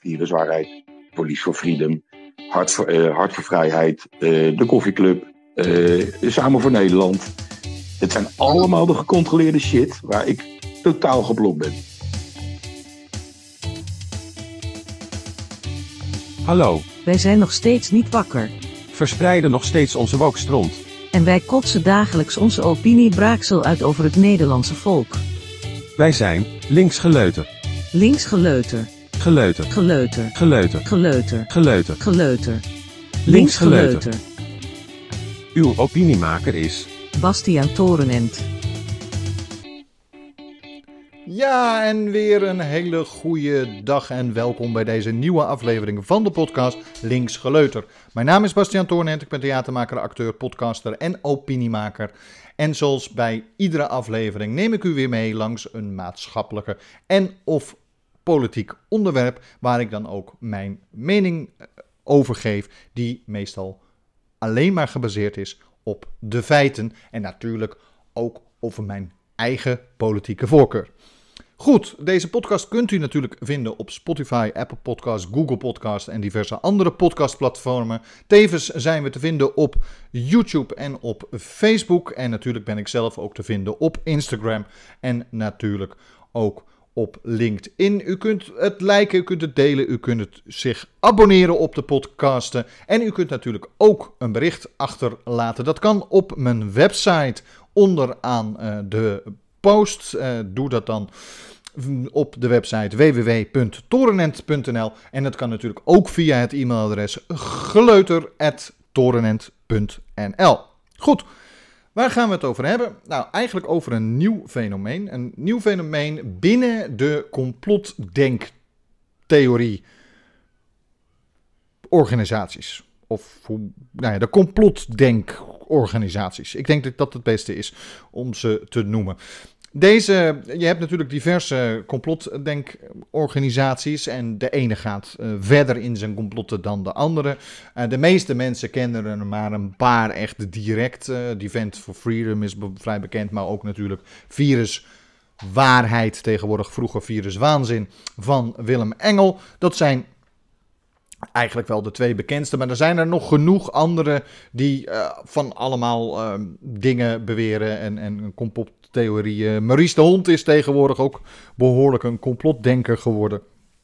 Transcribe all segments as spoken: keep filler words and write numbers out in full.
Viruswaarheid, Police for Freedom, Hart voor, uh, Hart voor Vrijheid, uh, de Koffieclub, uh, Samen voor Nederland. Het zijn allemaal de gecontroleerde shit waar ik totaal geblokt ben. Hallo. Wij zijn nog steeds niet wakker. Verspreiden nog steeds onze wokstront. En wij kotsen dagelijks onze opiniebraaksel uit over het Nederlandse volk. Wij zijn linksgeleuter. Linksgeleuter. Geleuter. Geleuter. Geleuter. Geleuter. Geleuter. Geleuter. Linksgeleuter. Uw opiniemaker is Bastiaan Torenent. Ja, en weer een hele goede dag en welkom bij deze nieuwe aflevering van de podcast Linksgeleuter. Mijn naam is Bastiaan Torenent, ik ben theatermaker, acteur, podcaster en opiniemaker. En zoals bij iedere aflevering neem ik u weer mee langs een maatschappelijke en of politiek onderwerp waar ik dan ook mijn mening over geef, die meestal alleen maar gebaseerd is op de feiten en natuurlijk ook over mijn eigen politieke voorkeur. Goed, deze podcast kunt u natuurlijk vinden op Spotify, Apple Podcasts, Google Podcasts en diverse andere podcastplatformen. Tevens zijn we te vinden op YouTube en op Facebook. En natuurlijk ben ik zelf ook te vinden op Instagram en natuurlijk ook op LinkedIn. U kunt het liken, u kunt het delen, u kunt het zich abonneren op de podcasten. En u kunt natuurlijk ook een bericht achterlaten. Dat kan op mijn website onderaan uh, de post. Uh, doe dat dan op de website w w w punt torenent punt n l. En dat kan natuurlijk ook via het e-mailadres geleuter apenstaartje torenent punt n l. Goed. Waar gaan we het over hebben? Nou, eigenlijk over een nieuw fenomeen. Een nieuw fenomeen binnen de complotdenktheorie organisaties. Of hoe, nou ja, de complotdenkorganisaties. Ik denk dat dat het beste is om ze te noemen. Deze, je hebt natuurlijk diverse complotdenkorganisaties en de ene gaat uh, verder in zijn complotten dan de andere. Uh, de meeste mensen kennen er maar een paar echt direct. Uh, Defend for Freedom is be- vrij bekend, maar ook natuurlijk Viruswaarheid, tegenwoordig vroeger Viruswaanzin van Willem Engel. Dat zijn eigenlijk wel de twee bekendste, maar er zijn er nog genoeg andere die uh, van allemaal uh, dingen beweren en, en complottheorieën. Maurice de Hond is tegenwoordig ook behoorlijk een complotdenker geworden.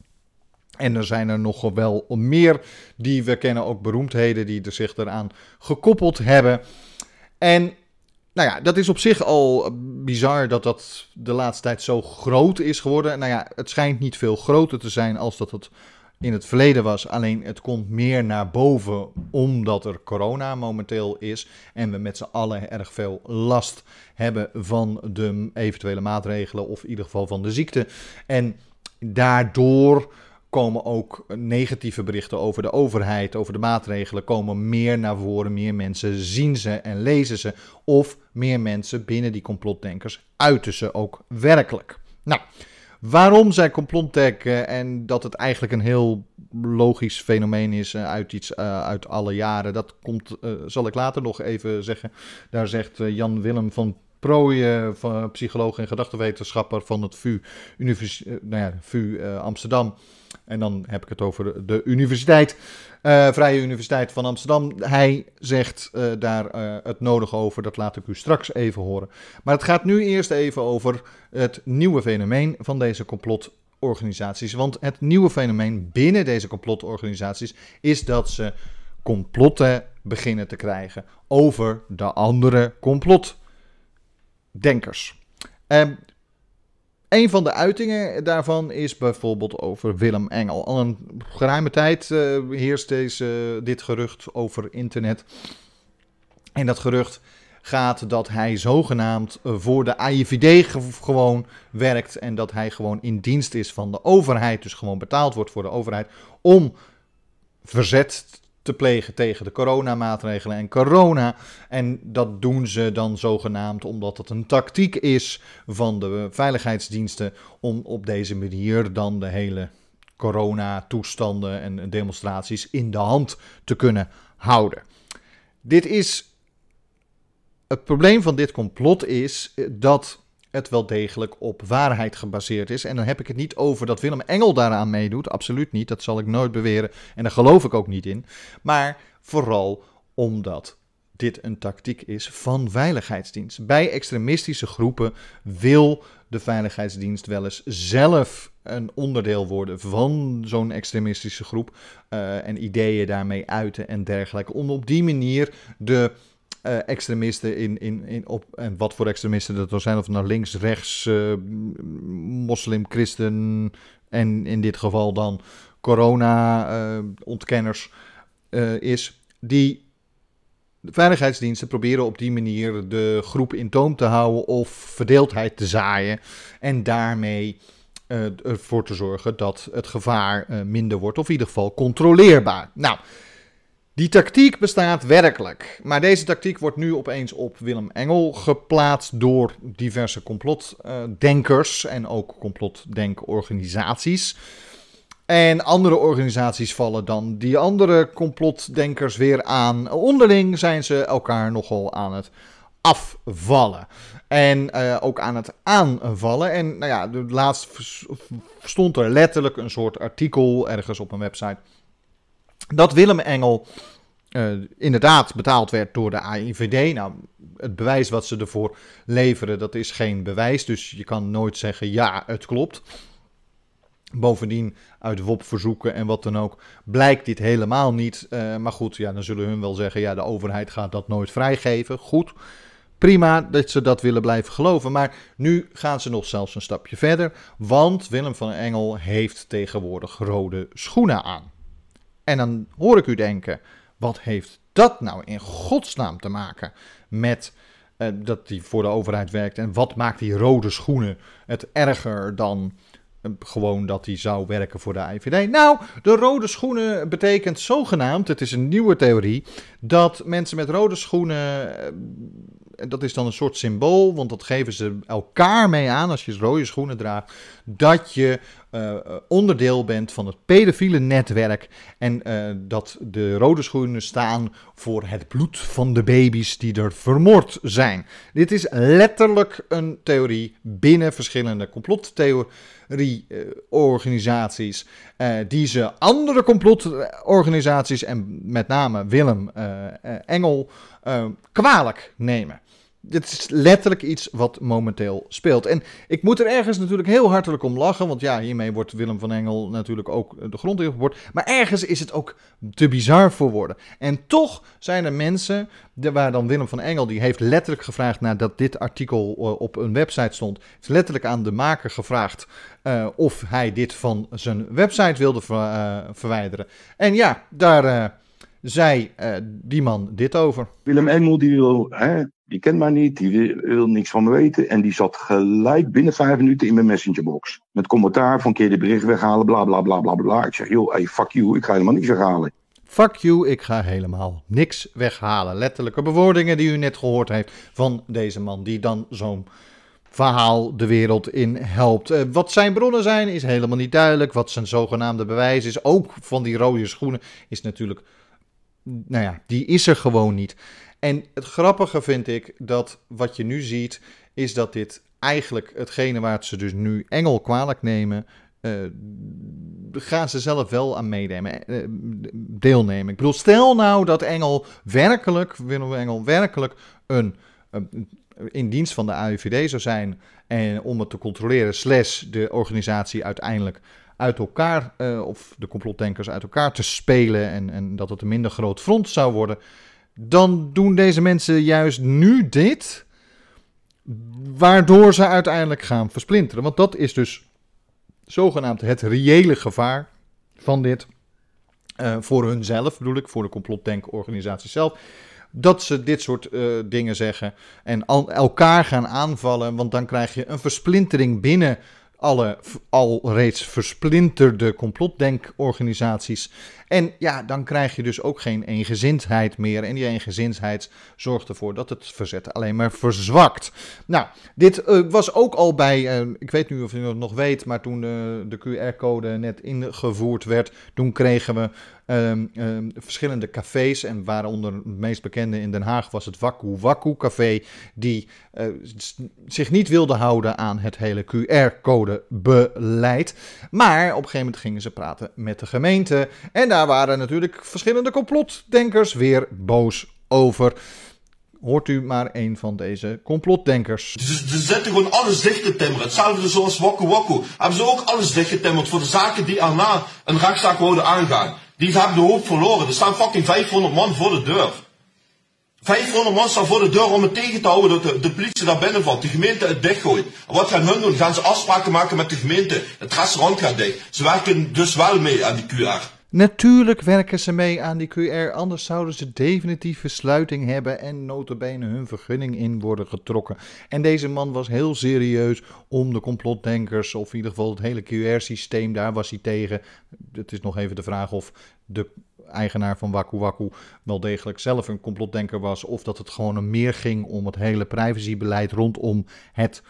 En er zijn er nog wel meer die we kennen, ook beroemdheden die er zich eraan gekoppeld hebben. En nou ja, dat is op zich al bizar dat dat de laatste tijd zo groot is geworden. Nou ja, het schijnt niet veel groter te zijn als dat het in het verleden was, alleen het komt meer naar boven omdat er corona momenteel is en we met z'n allen erg veel last hebben van de eventuele maatregelen of in ieder geval van de ziekte. En daardoor komen ook negatieve berichten over de overheid, over de maatregelen, komen meer naar voren. Meer mensen zien ze en lezen ze of meer mensen binnen die complotdenkers uiten ze ook werkelijk. Nou, waarom zij complotdenken en dat het eigenlijk een heel logisch fenomeen is uh, uit iets uh, uit alle jaren, dat komt, uh, zal ik later nog even zeggen. Daar zegt uh, Jan Willem van Prooijen, van psycholoog en gedachtenwetenschapper van het V U, Univers- uh, nou ja, V U uh, Amsterdam. En dan heb ik het over de universiteit, uh, Vrije Universiteit van Amsterdam. Hij zegt uh, daar uh, het nodige over, dat laat ik u straks even horen. Maar het gaat nu eerst even over het nieuwe fenomeen van deze complotorganisaties. Want het nieuwe fenomeen binnen deze complotorganisaties is dat ze complotten beginnen te krijgen over de andere complotdenkers. Uh, Een van de uitingen daarvan is bijvoorbeeld over Willem Engel. Al een geruime tijd uh, heerst deze, uh, dit gerucht over internet. En dat gerucht gaat dat hij zogenaamd uh, voor de A I V D ge- gewoon werkt. En dat hij gewoon in dienst is van de overheid. Dus gewoon betaald wordt voor de overheid om verzet te plegen tegen de coronamaatregelen en corona. En dat doen ze dan zogenaamd omdat het een tactiek is van de veiligheidsdiensten om op deze manier dan de hele coronatoestanden en demonstraties in de hand te kunnen houden. Dit is, het probleem van dit complot is dat het wel degelijk op waarheid gebaseerd is. En dan heb ik het niet over dat Willem Engel daaraan meedoet. Absoluut niet, dat zal ik nooit beweren. En daar geloof ik ook niet in. Maar vooral omdat dit een tactiek is van veiligheidsdienst. Bij extremistische groepen wil de veiligheidsdienst wel eens zelf een onderdeel worden van zo'n extremistische groep. Uh, en ideeën daarmee uiten en dergelijke. Om op die manier de uh, extremisten in, in, in op, en wat voor extremisten dat er zijn, of nou links, rechts, uh, moslim, christen en in dit geval dan corona-ontkenners uh, uh, is, die de veiligheidsdiensten proberen op die manier de groep in toom te houden of verdeeldheid te zaaien en daarmee uh, ervoor te zorgen dat het gevaar uh, minder wordt of in ieder geval controleerbaar. Nou, die tactiek bestaat werkelijk, maar deze tactiek wordt nu opeens op Willem Engel geplaatst door diverse complotdenkers en ook complotdenkorganisaties. En andere organisaties vallen dan die andere complotdenkers weer aan. Onderling zijn ze elkaar nogal aan het afvallen. En uh, ook aan het aanvallen. En nou ja, laatst stond er letterlijk een soort artikel ergens op een website dat Willem Engel uh, inderdaad betaald werd door de A I V D. Nou, het bewijs wat ze ervoor leveren, dat is geen bewijs. Dus je kan nooit zeggen, ja, het klopt. Bovendien, uit W O P-verzoeken en wat dan ook, blijkt dit helemaal niet. Uh, maar goed, ja, dan zullen hun wel zeggen, ja, de overheid gaat dat nooit vrijgeven. Goed, prima dat ze dat willen blijven geloven. Maar nu gaan ze nog zelfs een stapje verder. Want Willem van Engel heeft tegenwoordig rode schoenen aan. En dan hoor ik u denken, wat heeft dat nou in godsnaam te maken met uh, dat hij voor de overheid werkt? En wat maakt die rode schoenen het erger dan gewoon dat hij zou werken voor de A I V D? Nou, de rode schoenen betekent zogenaamd, het is een nieuwe theorie, dat mensen met rode schoenen, dat is dan een soort symbool, want dat geven ze elkaar mee aan als je rode schoenen draagt, dat je uh, onderdeel bent van het pedofiele netwerk en uh, dat de rode schoenen staan voor het bloed van de baby's die er vermoord zijn. Dit is letterlijk een theorie binnen verschillende complottheorie-organisaties, uh, die ze andere complotorganisaties en met name Willem uh, uh, Engel uh, kwalijk nemen. Dit is letterlijk iets wat momenteel speelt. En ik moet er ergens natuurlijk heel hartelijk om lachen. Want ja, hiermee wordt Willem van Engel natuurlijk ook de grond ingeboord. Maar ergens is het ook te bizar voor woorden. En toch zijn er mensen, waar dan Willem van Engel, die heeft letterlijk gevraagd nadat dit artikel op een website stond. Heeft letterlijk aan de maker gevraagd uh, of hij dit van zijn website wilde ver, uh, verwijderen. En ja, daar uh, zei uh, die man dit over. Willem Engel, die wil... Hè? Die kent mij niet, die wil, wil niks van me weten. En die zat gelijk binnen vijf minuten in mijn messengerbox. Met commentaar van keer de bericht weghalen, bla bla bla bla bla. Ik zeg, joh, hey, fuck you, ik ga helemaal niks weghalen. Fuck you, ik ga helemaal niks weghalen. Letterlijke bewoordingen die u net gehoord heeft van deze man. Die dan zo'n verhaal de wereld in helpt. Uh, wat zijn bronnen zijn is helemaal niet duidelijk. Wat zijn zogenaamde bewijs is, ook van die rode schoenen, is natuurlijk... Nou ja, die is er gewoon niet. En het grappige vind ik dat wat je nu ziet, is dat dit eigenlijk hetgene waar ze dus nu Engel kwalijk nemen, uh, gaan ze zelf wel aan meenemen, uh, deelnemen. Ik bedoel, stel nou dat Engel werkelijk, Willem Engel werkelijk een, uh, in dienst van de A I V D zou zijn en om het te controleren, slash de organisatie uiteindelijk uit elkaar, uh, of de complotdenkers uit elkaar te spelen en, en dat het een minder groot front zou worden, dan doen deze mensen juist nu dit, waardoor ze uiteindelijk gaan versplinteren. Want dat is dus zogenaamd het reële gevaar van dit, uh, voor hunzelf bedoel ik, voor de complotdenkorganisatie zelf, dat ze dit soort uh, dingen zeggen en al, elkaar gaan aanvallen, want dan krijg je een versplintering binnen alle al reeds versplinterde complotdenkorganisaties. En ja, dan krijg je dus ook geen eengezindheid meer. En die eengezindheid zorgt ervoor dat het verzet alleen maar verzwakt. Nou, dit uh, was ook al bij, uh, ik weet nu of u het nog weet, maar toen uh, de Q R-code net ingevoerd werd, toen kregen we um, um, verschillende cafés. En waaronder het meest bekende in Den Haag was het Waku Waku Café. Die uh, zich niet wilde houden aan het hele Q R-codebeleid. Maar op een gegeven moment gingen ze praten met de gemeente. En daar waren natuurlijk verschillende complotdenkers weer boos over. Hoort u maar een van deze complotdenkers. Ze, ze zetten gewoon alles dicht te timmeren. Hetzelfde zoals Waku Waku. Hebben ze ook alles dicht getimmerd voor de zaken die erna een rechtszaak wouden aangaan. Die hebben de hoop verloren. Er staan fucking vijfhonderd man voor de deur. vijfhonderd man staan voor de deur om het tegen te houden dat de, de politie daar binnen valt. De gemeente het dichtgooit. En wat gaan hun doen? Gaan ze afspraken maken met de gemeente? Het restaurant gaat dicht. Ze werken dus wel mee aan die Q R. Natuurlijk werken ze mee aan die Q R, anders zouden ze definitieve sluiting hebben en nota bene hun vergunning in worden getrokken. En deze man was heel serieus om de complotdenkers, of in ieder geval het hele Q R-systeem, daar was hij tegen. Het is nog even de vraag of de eigenaar van Waku Waku wel degelijk zelf een complotdenker was, of dat het gewoon meer ging om het hele privacybeleid rondom het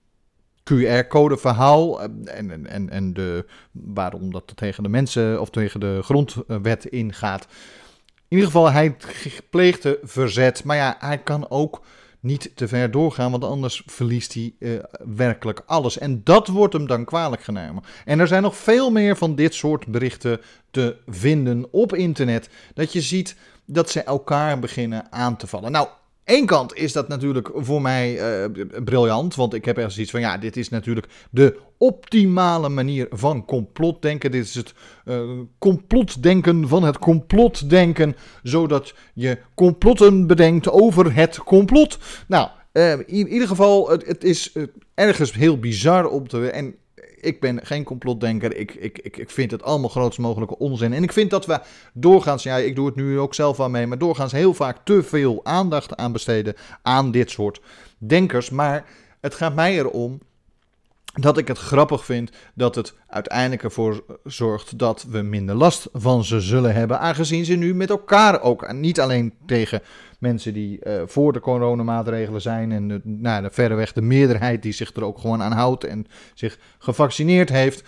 Q R-code verhaal en, en, en de, waarom dat tegen de mensen of tegen de grondwet ingaat. In ieder geval, hij pleegde verzet, maar ja, hij kan ook niet te ver doorgaan, want anders verliest hij uh, werkelijk alles. En dat wordt hem dan kwalijk genomen. En er zijn nog veel meer van dit soort berichten te vinden op internet, dat je ziet dat ze elkaar beginnen aan te vallen. Nou, Eén kant is dat natuurlijk voor mij uh, briljant, want ik heb ergens iets van, ja, dit is natuurlijk de optimale manier van complotdenken. Dit is het uh, complotdenken van het complotdenken, zodat je complotten bedenkt over het complot. Nou, uh, in, in ieder geval, het, het is uh, ergens heel bizar om te... En ik ben geen complotdenker. Ik, ik, ik, ik vind het allemaal grootst mogelijke onzin. En ik vind dat we doorgaans, ja, ik doe het nu ook zelf aan mee, maar doorgaans heel vaak te veel aandacht aan besteden aan dit soort denkers. Maar het gaat mij erom dat ik het grappig vind dat het uiteindelijk ervoor zorgt dat we minder last van ze zullen hebben, aangezien ze nu met elkaar ook, niet alleen tegen mensen die uh, voor de coronamaatregelen zijn en uh, nou, de verreweg de meerderheid die zich er ook gewoon aan houdt en zich gevaccineerd heeft.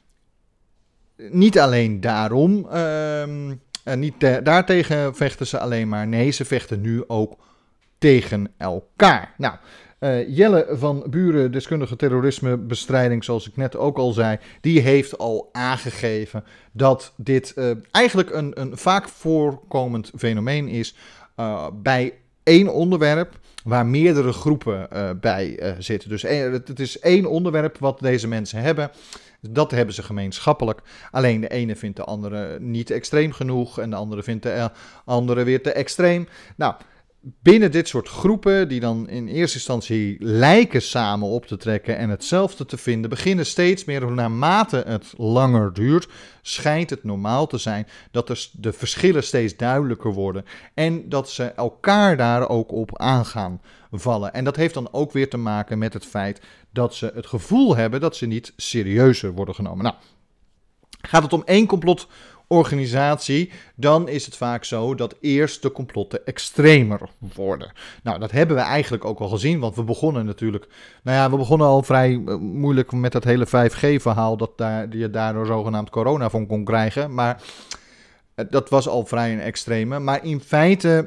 Niet alleen daarom, uh, en niet te, daartegen vechten ze alleen maar, nee, ze vechten nu ook tegen elkaar. Nou, Uh, Jelle van Buren, deskundige terrorismebestrijding, zoals ik net ook al zei, die heeft al aangegeven dat dit uh, eigenlijk een, een vaak voorkomend fenomeen is uh, bij één onderwerp waar meerdere groepen uh, bij uh, zitten. Dus uh, het is één onderwerp wat deze mensen hebben. Dat hebben ze gemeenschappelijk. Alleen de ene vindt de andere niet extreem genoeg en de andere vindt de uh, andere weer te extreem. Nou, binnen dit soort groepen, die dan in eerste instantie lijken samen op te trekken en hetzelfde te vinden, beginnen steeds meer, naarmate het langer duurt, schijnt het normaal te zijn dat er de verschillen steeds duidelijker worden en dat ze elkaar daar ook op aan gaan vallen. En dat heeft dan ook weer te maken met het feit dat ze het gevoel hebben dat ze niet serieuzer worden genomen. Nou, gaat het om één complotorganisatie, dan is het vaak zo dat eerst de complotten extremer worden. Nou, dat hebben we eigenlijk ook al gezien, want we begonnen natuurlijk, nou ja, we begonnen al vrij uh, moeilijk met dat hele vijf G verhaal, dat daar, je daardoor zogenaamd corona van kon krijgen, maar uh, dat was al vrij een extreme. Maar in feite,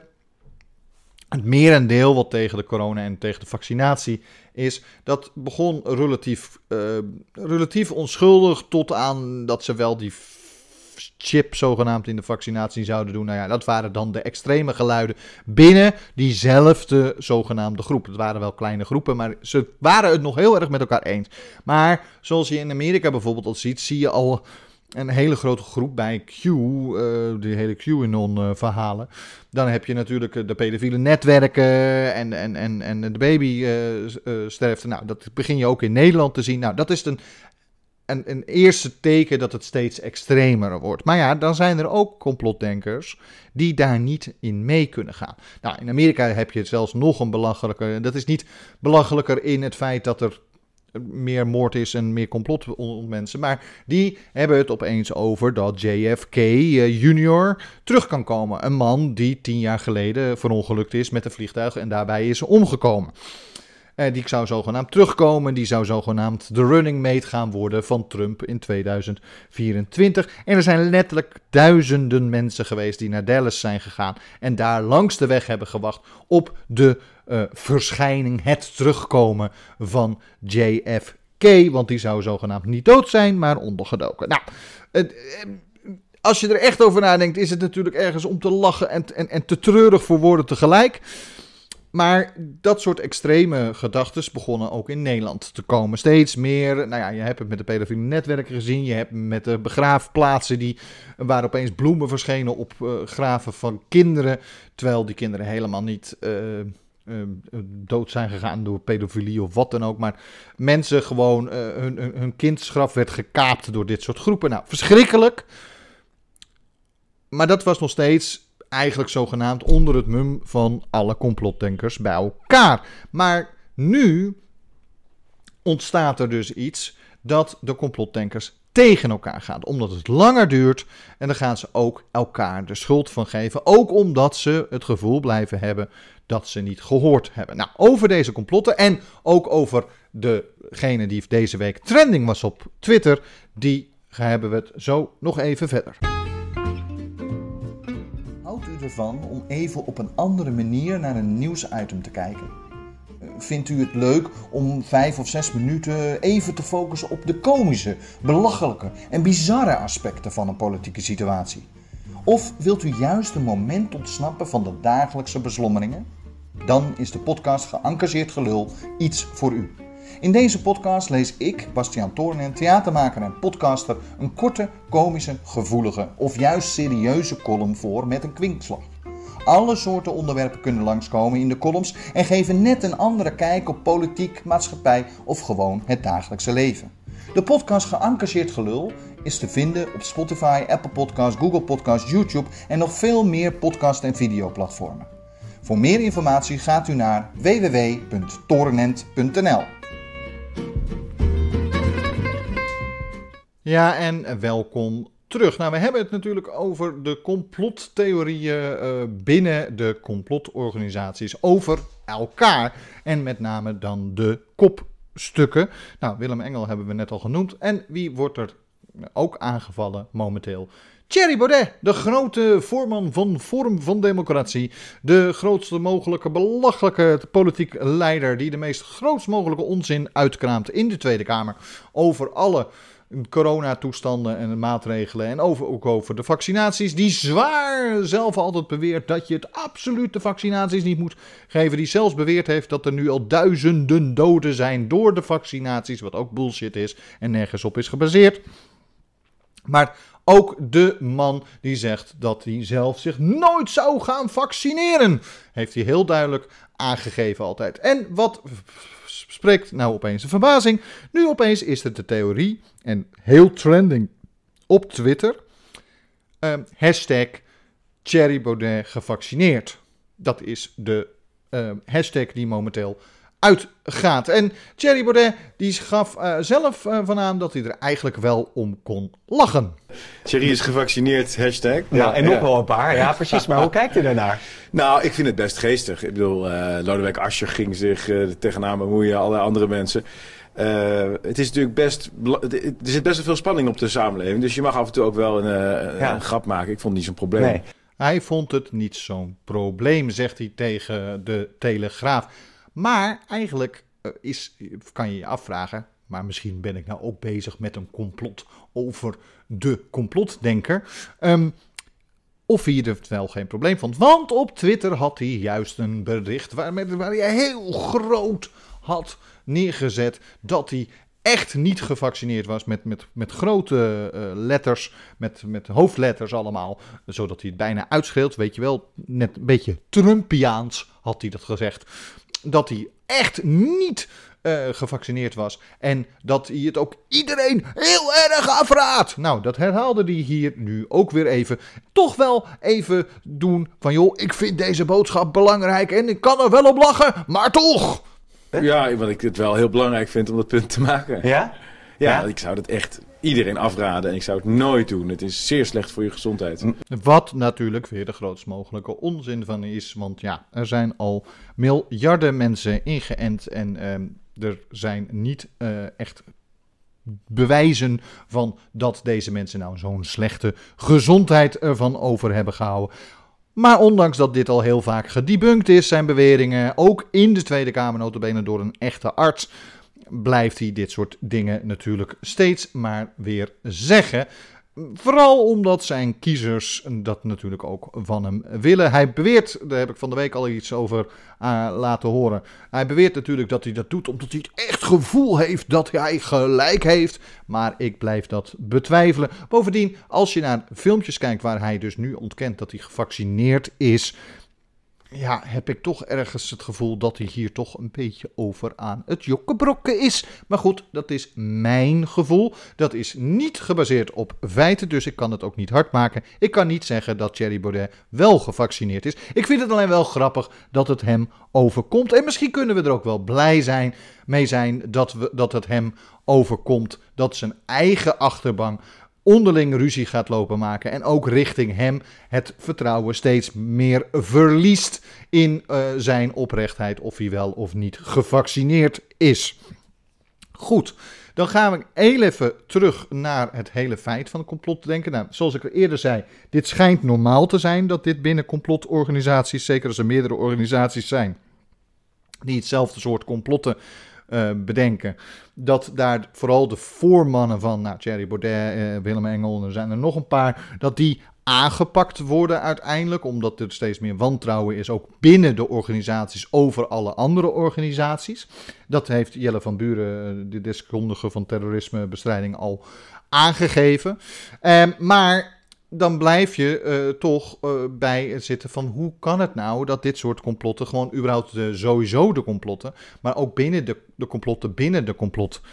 het merendeel wat tegen de corona en tegen de vaccinatie is, dat begon relatief, uh, relatief onschuldig tot aan dat ze wel die chip zogenaamd in de vaccinatie zouden doen. Nou ja, dat waren dan de extreme geluiden binnen diezelfde zogenaamde groep. Het waren wel kleine groepen, maar ze waren het nog heel erg met elkaar eens. Maar zoals je in Amerika bijvoorbeeld al ziet, zie je al een hele grote groep bij Q, uh, die hele QAnon-verhalen. Dan heb je natuurlijk de pedofiele netwerken en, en, en, en de babysterfte. Uh, uh, nou, dat begin je ook in Nederland te zien. Nou, dat is een Een, een eerste teken dat het steeds extremer wordt. Maar ja, dan zijn er ook complotdenkers die daar niet in mee kunnen gaan. Nou, in Amerika heb je zelfs nog een belachelijker. Dat is niet belachelijker in het feit dat er meer moord is en meer complot onder mensen. Maar die hebben het opeens over dat J F K junior terug kan komen. Een man die tien jaar geleden verongelukt is met een vliegtuig en daarbij is omgekomen. Uh, die zou zogenaamd terugkomen. Die zou zogenaamd de running mate gaan worden van Trump in tweeduizend vierentwintig. En er zijn letterlijk duizenden mensen geweest die naar Dallas zijn gegaan. En daar langs de weg hebben gewacht op de uh, verschijning, het terugkomen van J F K. Want die zou zogenaamd niet dood zijn, maar ondergedoken. Nou, uh, uh, als je er echt over nadenkt, is het natuurlijk ergens om te lachen en, en, en te treurig voor woorden tegelijk. Maar dat soort extreme gedachten begonnen ook in Nederland te komen. Steeds meer, nou ja, je hebt het met de pedofiele netwerken gezien. Je hebt het met de begraafplaatsen die, waar opeens bloemen verschenen op uh, graven van kinderen. Terwijl die kinderen helemaal niet uh, uh, dood zijn gegaan door pedofilie of wat dan ook. Maar mensen gewoon, uh, hun, hun, hun kindsgraf werd gekaapt door dit soort groepen. Nou, verschrikkelijk. Maar dat was nog steeds eigenlijk zogenaamd onder het mum van alle complotdenkers bij elkaar. Maar nu ontstaat er dus iets dat de complotdenkers tegen elkaar gaan. Omdat het langer duurt en dan gaan ze ook elkaar de schuld van geven. Ook omdat ze het gevoel blijven hebben dat ze niet gehoord hebben. Nou, over deze complotten en ook over degene die deze week trending was op Twitter, die hebben we het zo nog even verder. Houdt u ervan om even op een andere manier naar een nieuwsitem te kijken? Vindt u het leuk om vijf of zes minuten even te focussen op de komische, belachelijke en bizarre aspecten van een politieke situatie? Of wilt u juist een moment ontsnappen van de dagelijkse beslommeringen? Dan is de podcast Geëngageerd Gelul iets voor u. In deze podcast lees ik, Bastiaan Toornent, theatermaker en podcaster, een korte, komische, gevoelige of juist serieuze column voor met een kwinkslag. Alle soorten onderwerpen kunnen langskomen in de columns en geven net een andere kijk op politiek, maatschappij of gewoon het dagelijkse leven. De podcast Geëngageerd Gelul is te vinden op Spotify, Apple Podcasts, Google Podcasts, YouTube en nog veel meer podcast- en videoplatformen. Voor meer informatie gaat u naar w w w punt toornent punt n l. Ja, en welkom terug. Nou, we hebben het natuurlijk over de complottheorieën uh, binnen de complotorganisaties over elkaar. En met name dan de kopstukken. Nou, Willem Engel hebben we net al genoemd. En wie wordt er ook aangevallen momenteel? Thierry Baudet, de grote voorman van Forum van Democratie. De grootste mogelijke belachelijke politiek leider die de meest grootst mogelijke onzin uitkraamt in de Tweede Kamer. Over alle coronatoestanden en maatregelen en over, ook over de vaccinaties. Die zwaar zelf altijd beweert dat je het absoluut de vaccinaties niet moet geven. Die zelfs beweerd heeft dat er nu al duizenden doden zijn door de vaccinaties. Wat ook bullshit is en nergens op is gebaseerd. Maar ook de man die zegt dat hij zelf zich nooit zou gaan vaccineren. Heeft hij heel duidelijk aangegeven altijd. En wat spreekt nou opeens een verbazing? Nu opeens is het de theorie, en heel trending op Twitter, uh, hashtag Thierry Baudet gevaccineerd. Dat is de uh, hashtag die momenteel uitgaat. En Thierry Baudet die gaf uh, zelf uh, van aan dat hij er eigenlijk wel om kon lachen. Thierry is gevaccineerd, hashtag. Ja, ja en nog ja. wel een paar. Ja, precies. Maar hoe kijkt u daarnaar? Nou, ik vind het best geestig. Ik bedoel, uh, Lodewijk Asscher ging zich uh, tegenaan bemoeien, alle andere mensen. Uh, het is natuurlijk best, er zit best wel veel spanning op de samenleving. Dus je mag af en toe ook wel een, uh, ja. een grap maken. Ik vond het niet zo'n probleem. Nee. Hij vond het niet zo'n probleem, zegt hij tegen de Telegraaf. Maar eigenlijk uh, is, kan je je afvragen, maar misschien ben ik nou ook bezig met een complot over de complotdenker. Um, of hij er wel geen probleem vond. Want op Twitter had hij juist een bericht waar, waar hij heel groot had neergezet dat hij echt niet gevaccineerd was met, met, met grote uh, letters, met, met hoofdletters allemaal, zodat hij het bijna uitschreeuwt. Weet je wel, net een beetje Trumpiaans had hij dat gezegd. Dat hij echt niet uh, gevaccineerd was. En dat hij het ook iedereen heel erg afraadt. Nou, dat herhaalde hij hier nu ook weer even. Toch wel even doen van, joh, ik vind deze boodschap belangrijk en ik kan er wel op lachen, maar toch. Ja, want ik het wel heel belangrijk vind om dat punt te maken. Ja? Ja, ja. Ik zou dat echt... iedereen afraden en ik zou het nooit doen. Het is zeer slecht voor je gezondheid. Wat natuurlijk weer de grootst mogelijke onzin van is. Want ja, er zijn al miljarden mensen ingeënt en uh, er zijn niet uh, echt bewijzen van dat deze mensen nou zo'n slechte gezondheid ervan over hebben gehouden. Maar ondanks dat dit al heel vaak gedebunked is, zijn beweringen, ook in de Tweede Kamer nota bene door een echte arts, blijft hij dit soort dingen natuurlijk steeds maar weer zeggen. Vooral omdat zijn kiezers dat natuurlijk ook van hem willen. Hij beweert, daar heb ik van de week al iets over uh, laten horen. Hij beweert natuurlijk dat hij dat doet omdat hij het echt gevoel heeft dat hij gelijk heeft. Maar ik blijf dat betwijfelen. Bovendien, als je naar filmpjes kijkt waar hij dus nu ontkent dat hij gevaccineerd is, ja, heb ik toch ergens het gevoel dat hij hier toch een beetje over aan het jokkebrokken is. Maar goed, dat is mijn gevoel. Dat is niet gebaseerd op feiten, dus ik kan het ook niet hard maken. Ik kan niet zeggen dat Thierry Baudet wel gevaccineerd is. Ik vind het alleen wel grappig dat het hem overkomt. En misschien kunnen we er ook wel blij zijn, mee zijn dat, we, dat het hem overkomt. Dat zijn eigen achterban onderling ruzie gaat lopen maken en ook richting hem het vertrouwen steeds meer verliest in uh, zijn oprechtheid, of hij wel of niet gevaccineerd is. Goed, dan gaan we heel even terug naar het hele feit van het complotdenken. Nou, zoals ik er eerder zei, dit schijnt normaal te zijn dat dit binnen complotorganisaties, zeker als er meerdere organisaties zijn die hetzelfde soort complotten Uh, bedenken, dat daar vooral de voormannen van, nou, Thierry Baudet, uh, Willem Engel, en er zijn er nog een paar, dat die aangepakt worden uiteindelijk, omdat er steeds meer wantrouwen is, ook binnen de organisaties over alle andere organisaties. Dat heeft Jelle van Buren, de deskundige van terrorismebestrijding, al aangegeven. Uh, maar dan blijf je uh, toch uh, bij het zitten van hoe kan het nou dat dit soort complotten, gewoon überhaupt de, sowieso de complotten, maar ook binnen de, de complotten, binnen de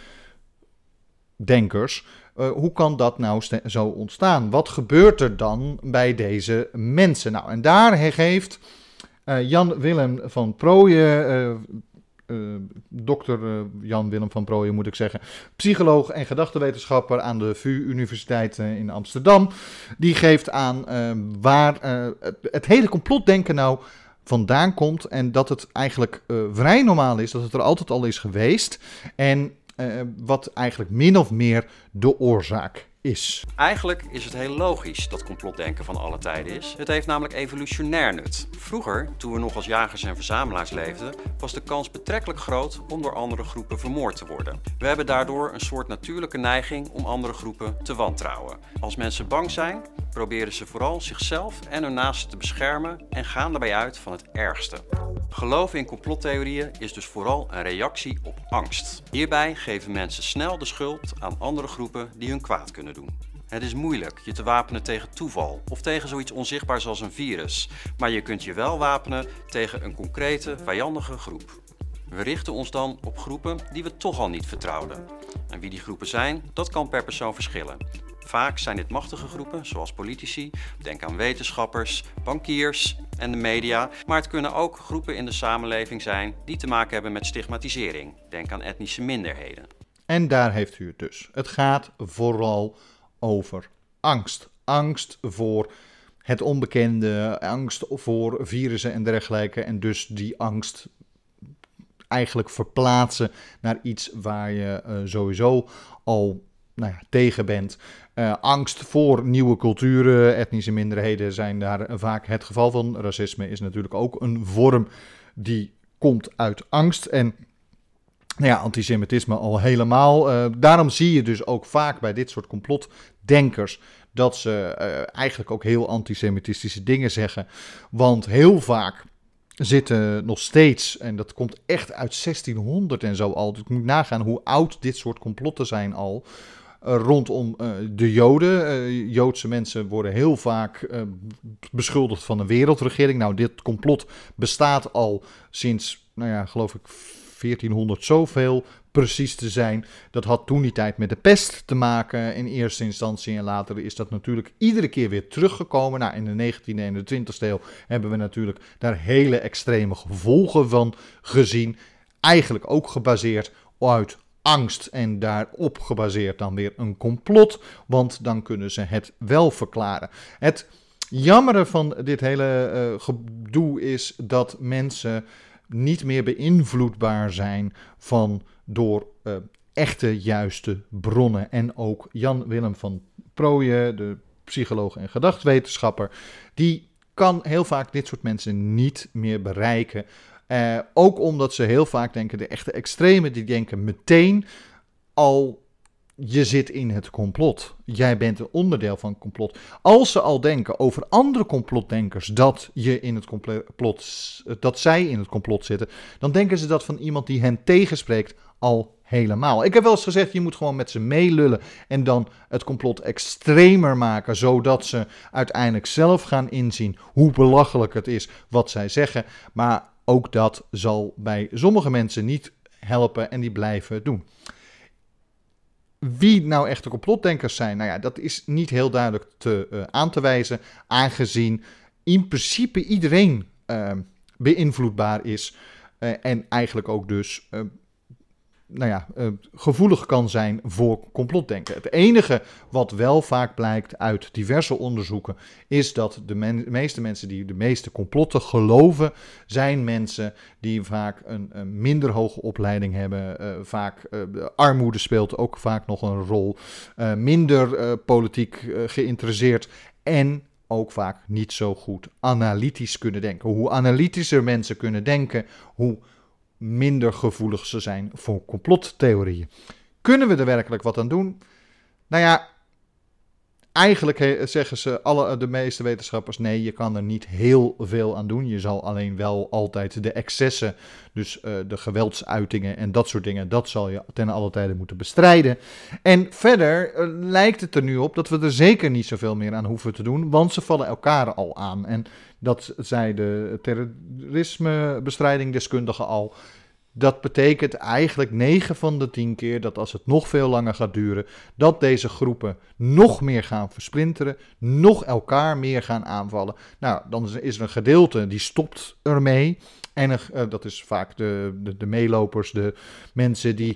complotdenkers, uh, hoe kan dat nou st- zo ontstaan? Wat gebeurt er dan bij deze mensen? Nou, en daar geeft uh, Jan Willem van Prooijen, uh, Uh, dokter uh, Jan Willem van Prooijen moet ik zeggen, psycholoog en gedachtenwetenschapper aan de V U Universiteit uh, in Amsterdam. Die geeft aan uh, waar uh, het, het hele complotdenken nou vandaan komt en dat het eigenlijk uh, vrij normaal is, dat het er altijd al is geweest en uh, wat eigenlijk min of meer de oorzaak is. Eigenlijk is het heel logisch dat complotdenken van alle tijden is. Het heeft namelijk evolutionair nut. Vroeger, toen we nog als jagers en verzamelaars leefden, was de kans betrekkelijk groot om door andere groepen vermoord te worden. We hebben daardoor een soort natuurlijke neiging om andere groepen te wantrouwen. Als mensen bang zijn, proberen ze vooral zichzelf en hun naasten te beschermen en gaan daarbij uit van het ergste. Geloven in complottheorieën is dus vooral een reactie op angst. Hierbij geven mensen snel de schuld aan andere groepen die hun kwaad kunnen doen. Het is moeilijk je te wapenen tegen toeval of tegen zoiets onzichtbaars als een virus, maar je kunt je wel wapenen tegen een concrete, vijandige groep. We richten ons dan op groepen die we toch al niet vertrouwden. En wie die groepen zijn, dat kan per persoon verschillen. Vaak zijn dit machtige groepen, zoals politici, denk aan wetenschappers, bankiers en de media. Maar het kunnen ook groepen in de samenleving zijn die te maken hebben met stigmatisering. Denk aan etnische minderheden. En daar heeft u het dus. Het gaat vooral over angst. Angst voor het onbekende, angst voor virussen en dergelijke. En dus die angst eigenlijk verplaatsen naar iets waar je uh, sowieso al nou ja, tegen bent. Uh, angst voor nieuwe culturen, etnische minderheden zijn daar vaak het geval van. Racisme is natuurlijk ook een vorm die komt uit angst. En nou ja, antisemitisme al helemaal. Uh, daarom zie je dus ook vaak bij dit soort complotdenkers dat ze uh, eigenlijk ook heel antisemitistische dingen zeggen. Want heel vaak zitten nog steeds, en dat komt echt uit zestienhonderd en zo al, dus ik moet nagaan hoe oud dit soort complotten zijn al, uh, rondom uh, de Joden. Uh, Joodse mensen worden heel vaak uh, beschuldigd van een wereldregering. Nou, dit complot bestaat al sinds, nou ja, geloof ik, veertienhonderd zoveel precies te zijn. Dat had toen die tijd met de pest te maken in eerste instantie. En later is dat natuurlijk iedere keer weer teruggekomen. Nou, in de negentiende en de twintigste eeuw hebben we natuurlijk daar hele extreme gevolgen van gezien. Eigenlijk ook gebaseerd uit angst en daarop gebaseerd dan weer een complot, want dan kunnen ze het wel verklaren. Het jammere van dit hele uh, gedoe is dat mensen niet meer beïnvloedbaar zijn van door uh, echte juiste bronnen. En ook Jan-Willem van Prooijen, de psycholoog en gedachtwetenschapper, die kan heel vaak dit soort mensen niet meer bereiken. Uh, ook omdat ze heel vaak denken, de echte extremen, die denken meteen al, je zit in het complot. Jij bent een onderdeel van het complot. Als ze al denken over andere complotdenkers dat, je in het complot, dat zij in het complot zitten, dan denken ze dat van iemand die hen tegenspreekt al helemaal. Ik heb wel eens gezegd, je moet gewoon met ze meelullen en dan het complot extremer maken, zodat ze uiteindelijk zelf gaan inzien hoe belachelijk het is wat zij zeggen. Maar ook dat zal bij sommige mensen niet helpen en die blijven het doen. Wie nou echte complotdenkers zijn, nou ja, dat is niet heel duidelijk te, uh, aan te wijzen, aangezien in principe iedereen uh, beïnvloedbaar is uh, en eigenlijk ook dus uh, nou ja, uh, gevoelig kan zijn voor complotdenken. Het enige wat wel vaak blijkt uit diverse onderzoeken is dat de, men- de meeste mensen die de meeste complotten geloven, zijn mensen die vaak een, een minder hoge opleiding hebben. Uh, vaak uh, de armoede speelt ook vaak nog een rol. Uh, minder uh, politiek uh, geïnteresseerd en ook vaak niet zo goed analytisch kunnen denken. Hoe analytischer mensen kunnen denken, hoe minder gevoelig ze zijn voor complottheorieën. Kunnen we er werkelijk wat aan doen? Nou ja, eigenlijk he- zeggen ze, alle, de meeste wetenschappers, nee, je kan er niet heel veel aan doen. Je zal alleen wel altijd de excessen, dus uh, de geweldsuitingen en dat soort dingen, dat zal je ten alle tijde moeten bestrijden. En verder uh, lijkt het er nu op dat we er zeker niet zoveel meer aan hoeven te doen, want ze vallen elkaar al aan. En dat zei de terrorismebestrijdingdeskundige al. Dat betekent eigenlijk negen van de tien keer dat als het nog veel langer gaat duren, dat deze groepen nog meer gaan versplinteren, nog elkaar meer gaan aanvallen. Nou, dan is er een gedeelte die stopt ermee. En er, uh, dat is vaak de, de, de meelopers, de mensen die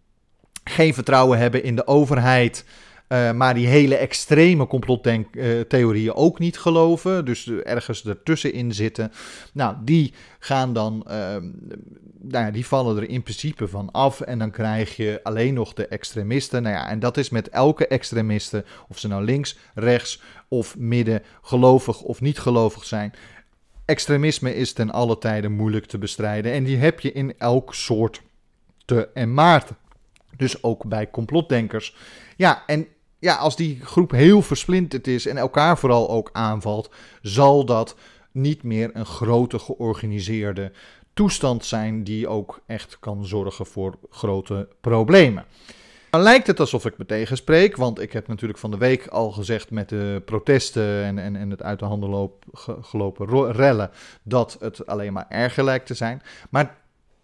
geen vertrouwen hebben in de overheid, Uh, maar die hele extreme complottheorieën uh, ook niet geloven. Dus uh, ergens ertussenin zitten. Nou, die gaan dan, uh, nou ja, die vallen er in principe van af. En dan krijg je alleen nog de extremisten. Nou ja, en dat is met elke extremiste, of ze nou links, rechts of midden, gelovig of niet gelovig zijn. Extremisme is ten alle tijde moeilijk te bestrijden. En die heb je in elk soort te en maarten. Dus ook bij complotdenkers. Ja, en ja, als die groep heel versplinterd is en elkaar vooral ook aanvalt, zal dat niet meer een grote georganiseerde toestand zijn die ook echt kan zorgen voor grote problemen. Nou lijkt het alsof ik me tegenspreek, want ik heb natuurlijk van de week al gezegd met de protesten en, en, en het uit de handen loop, ge, gelopen ro- rellen, dat het alleen maar erger lijkt te zijn. Maar,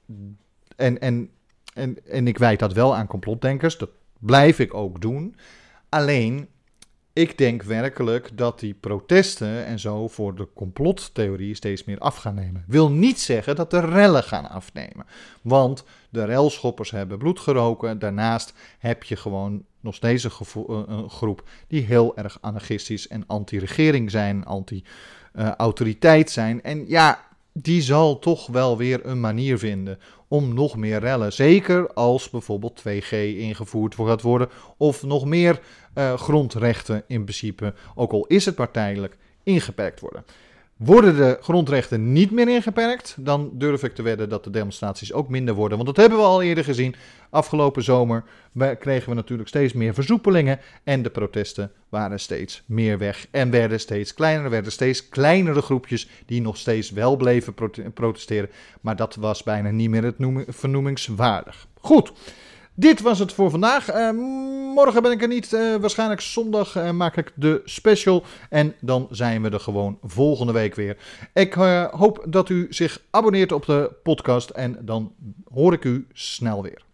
en, en, en, en ik wijd dat wel aan complotdenkers, dat blijf ik ook doen. Alleen, ik denk werkelijk dat die protesten en zo voor de complottheorie steeds meer af gaan nemen. Wil niet zeggen dat de rellen gaan afnemen. Want de relschoppers hebben bloed geroken. Daarnaast heb je gewoon nog steeds een, gevo- een groep die heel erg anarchistisch en anti-regering zijn, anti-autoriteit zijn. En ja, die zal toch wel weer een manier vinden om nog meer rellen. Zeker als bijvoorbeeld twee G ingevoerd gaat worden of nog meer uh, grondrechten in principe, ook al is het maar tijdelijk, ingeperkt worden. Worden de grondrechten niet meer ingeperkt, dan durf ik te wedden dat de demonstraties ook minder worden. Want dat hebben we al eerder gezien. Afgelopen zomer kregen we natuurlijk steeds meer versoepelingen en de protesten waren steeds meer weg en werden steeds kleiner. Er werden steeds kleinere groepjes die nog steeds wel bleven protesteren, maar dat was bijna niet meer het noemen, vernoemingswaardig. Goed. Dit was het voor vandaag. Uh, morgen ben ik er niet. Uh, waarschijnlijk zondag uh, maak ik de special. En dan zijn we er gewoon volgende week weer. Ik uh, hoop dat u zich abonneert op de podcast. En dan hoor ik u snel weer.